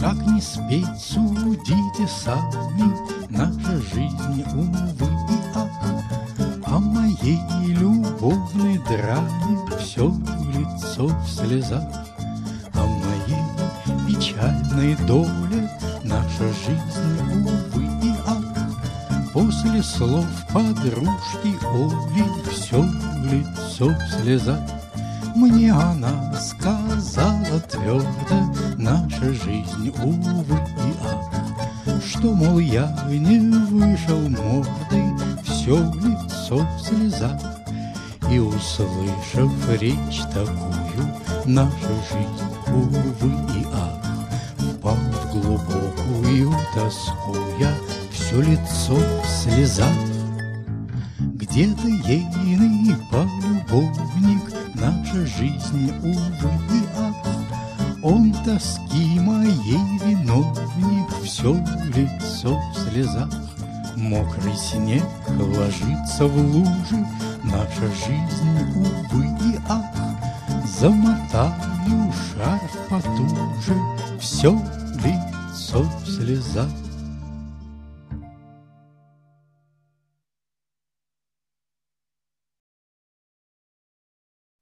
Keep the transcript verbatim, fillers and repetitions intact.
Как не спеть, судите сами, наша жизнь, увы и ах. О моей любовной драме все лицо в слезах, о моей печальной доле наша жизнь, увы и ах. После слов подружки Оли все лицо в слезах. Мне она сказала твердо, наша жизнь, увы и ах, что, мол, я не вышел мордой, все лицо в слезах. И, услышав речь такую, наша жизнь, увы и ах, впал в глубокую тоску я, все лицо в слезах. Где-то ейный полюбовник, наша жизнь, увы и ах, он тоски моей виновник, все лицо в слезах. Мокрый снег ложится в лужи, наша жизнь, увы и ах, замотаю шарф потуже, все лицо в слезах.